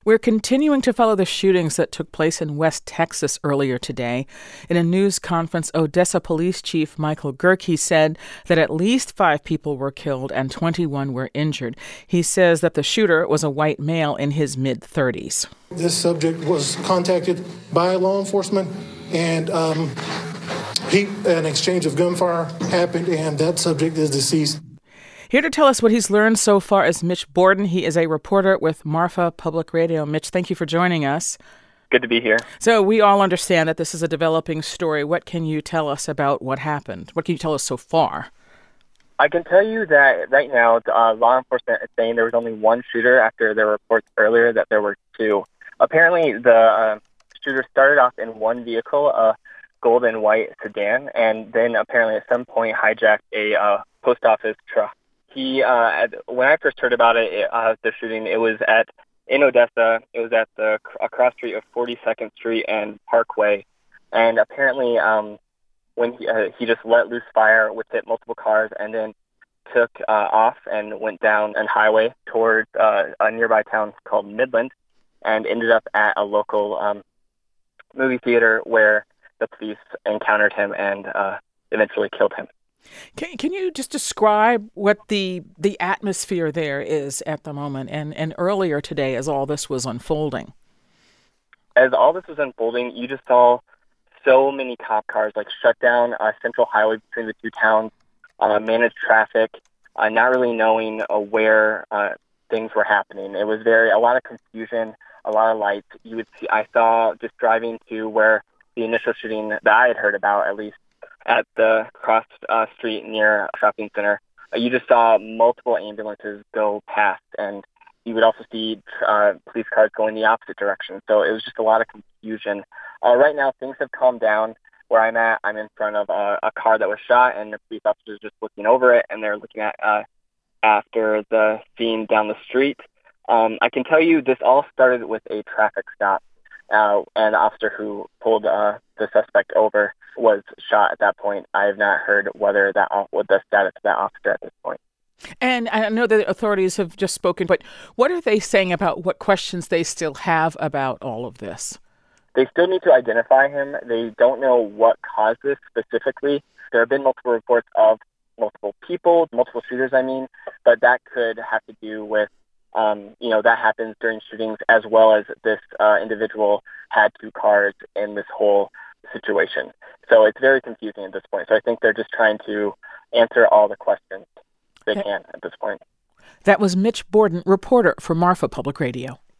We're continuing to follow the shootings that took place in West Texas earlier today. In a news conference, Odessa Police Chief Michael Gerke said that at least 5 people were killed and 21 were injured. He says that the shooter was a white male in his mid-30s. This subject was contacted by law enforcement, and an exchange of gunfire happened, and that subject is deceased. Here to tell us what he's learned so far is Mitch Borden. He is a reporter with Marfa Public Radio. Mitch, thank you for joining us. Good to be here. So we all understand that this is a developing story. What can you tell us about what happened? What can you tell us so far? I can tell you that right now, law enforcement is saying there was only one shooter after there were reports earlier that there were 2. Apparently, the shooter started off in one vehicle, a gold and white sedan, and then apparently at some point hijacked a post office truck. When I first heard about the shooting, it was in Odessa. It was at the cross street of 42nd Street and Parkway, and apparently, when he just let loose fire, which hit multiple cars, and then took off and went down a highway towards a nearby town called Midland, and ended up at a local movie theater where the police encountered him and eventually killed him. Can you just describe what the atmosphere there is at the moment and earlier today as all this was unfolding? As all this was unfolding, you just saw so many cop cars shut down a central highway between the two towns, manage traffic, not really knowing where things were happening. It was a lot of confusion, a lot of lights. I saw just driving to where the initial shooting that I had heard about, at least, at the cross street near a shopping center, you just saw multiple ambulances go past, and you would also see police cars going the opposite direction. So it was just a lot of confusion. Right now, things have calmed down. Where I'm at, I'm in front of a car that was shot, and the police officers just looking over it, and they're looking at after the scene down the street. I can tell you this all started with a traffic stop, and the officer who pulled the suspect over was shot at that point. I have not heard what the status of that officer at this point. And I know the authorities have just spoken, but what are they saying about what questions they still have about all of this? They still need to identify him. They don't know what caused this specifically. There have been multiple reports of multiple shooters, but that could have to do with, that happens during shootings, as well as this individual had 2 cars in this whole situation. So it's very confusing at this point. So I think they're just trying to answer all the questions they can at this point. That was Mitch Borden, reporter for Marfa Public Radio.